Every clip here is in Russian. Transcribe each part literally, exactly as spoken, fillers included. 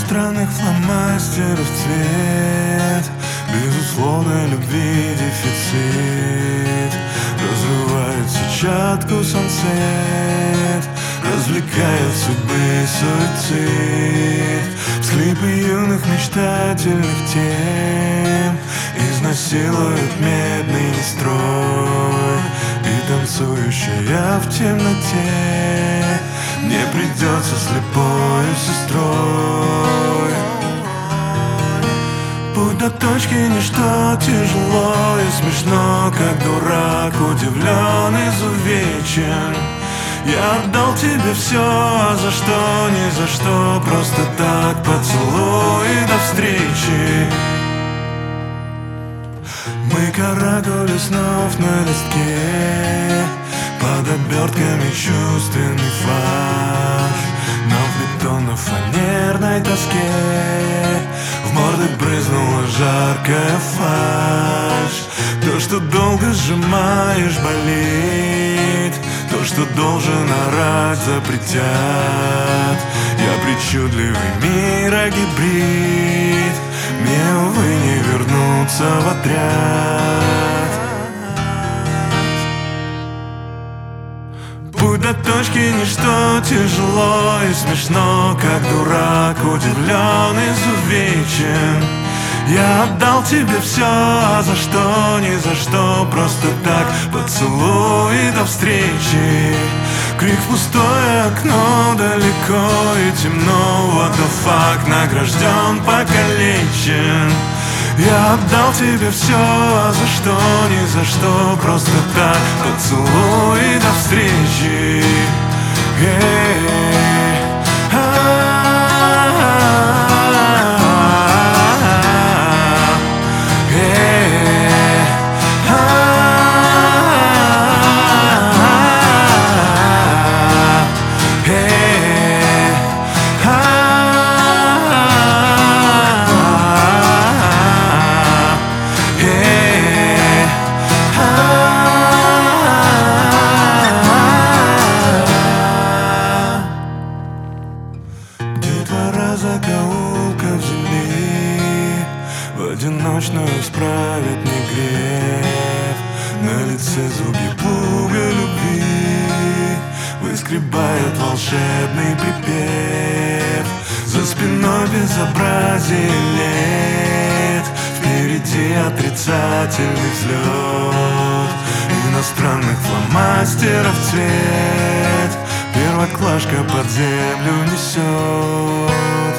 иностранных фломастеров цвет, безусловной любви дефицит. Разрывает сетчатку сансет, развлекает судьбы суицид. Всхлипы юных мечтательных тем изнасилует медный строй. И танцующая в темноте мне придется слепой сестрой. Путь до точки ничто, тяжело и смешно, как дурак, удивлен, изувечен. Я отдал тебе все, а за что, ни за что, просто так, поцелуй, до встречи. Мы каракули снов на листке, под обертками чувственный фарш. Но в бетонно-фанерной тоске в морды брызнула жаркая фальшь. То, что долго сжимаешь, болит. То, что должен орать, запретят. Я причудливый мирогибрид, мне, увы, не вернуться в отряд. Путь до точки ничто, тяжело и смешно, как дурак, удивлен, изувечен. Я отдал тебе все, а за что, ни за что, просто так, поцелуй, до встречи. Крик в пустое окно, далеко и темно, what the fuck, награжден, покалечен. Я отдал тебе все, а за что, ни за что, просто так, поцелуй, до встречи. Hey, закоулков земли в одиночную справит мне грех. На лице звуки плуга любви выскребает волшебный припев. За спиной безобразие лет, впереди отрицательный взлет иностранных фломастеров цвет. Первоклашка под землю несет.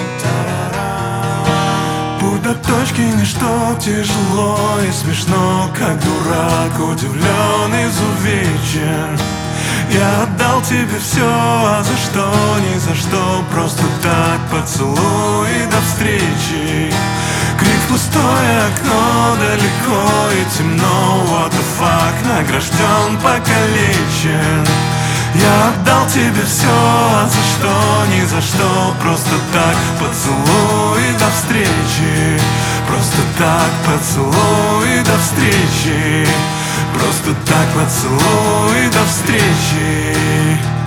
Путь до точки ничто, тяжело и смешно, как дурак, удивлен, изувечен. Я отдал тебе все, а за что, ни за что, просто так, поцелуй, до встречи. Крик в пустое окно, далеко и темно, what the fuck, награжден, покалечен. Я отдал тебе все, а за что, ни за что, просто так, поцелуй, до встречи. Просто так, поцелуй, до встречи. Просто так, поцелуй, до встречи.